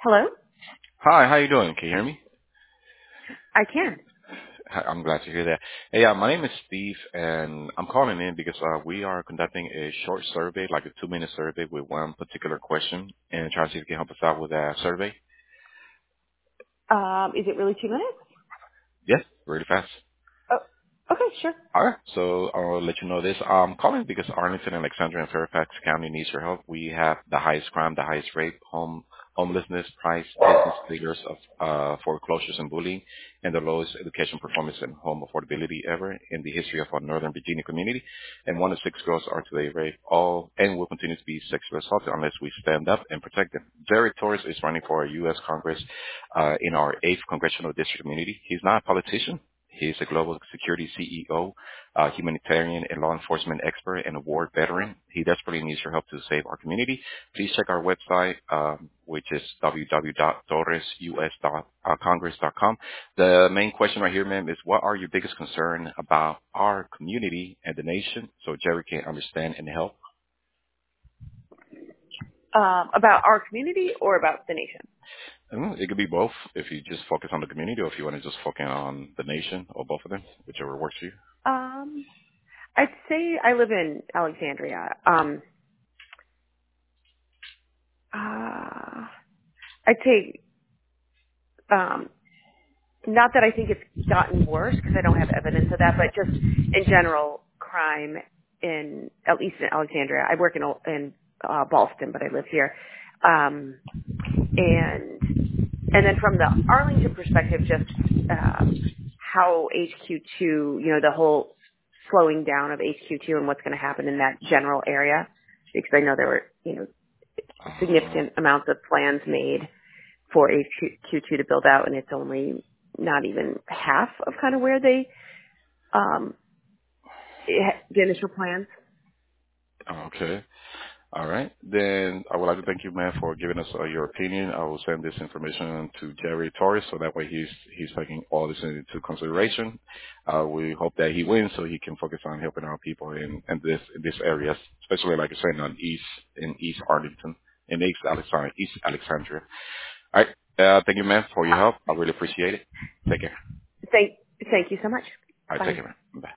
Hello? Hi, how you doing? Can you hear me? I can. Hi, I'm glad to hear that. Hey, my name is Steve, and I'm calling in because we are conducting a short survey, like a 2-minute survey with one particular question, and trying to see if you can help us out with that survey. Is it really 2 minutes? Yes, really fast. Oh, okay, sure. All right, so I'll let you know this. I'm calling because Arlington, Alexandria, and Fairfax County needs your help. We have the highest crime, the highest rape, homelessness, price, business figures of foreclosures and bullying, and the lowest education performance and home affordability ever in the history of our Northern Virginia community. And 1 in 6 girls are today raped, all and will continue to be sexually assaulted unless we stand up and protect them. Jerry Torres is running for a U.S. Congress in our 8th congressional district community. He's not a politician. He's a global security CEO, humanitarian and law enforcement expert, and a war veteran. He desperately needs your help to save our community. Please check our website, which is www.torresus.congress.com. The main question right here, ma'am, is what are your biggest concern about our community and the nation so Jerry can understand and help? About our community or about the nation? It could be both if you just focus on the community or if you want to just focus on the nation or both of them, whichever works for you. Um, I'd say I live in Alexandria. I'd say, not that I think it's gotten worse because I don't have evidence of that, but just in general, crime at least in Alexandria. I work in Boston, but I live here. Um, and then from the Arlington perspective, just how HQ2, the whole slowing down of HQ2 and what's going to happen in that general area, because I know there were, Uh, significant amounts of plans made for HQ2 to build out, and it's only not even half of kind of where um, the initial plans. okay. All right. Then I would like to thank you, man, for giving us your opinion. I will send this information to Jerry Torres so that way he's taking all this into consideration. We hope that he wins so he can focus on helping our people in this area, especially like you're saying in East Arlington, in East Alexandria. All right. Thank you, man, for your help. I really appreciate it. Take care. Thank, thank you so much. All right. Take Bye. care, man. Bye.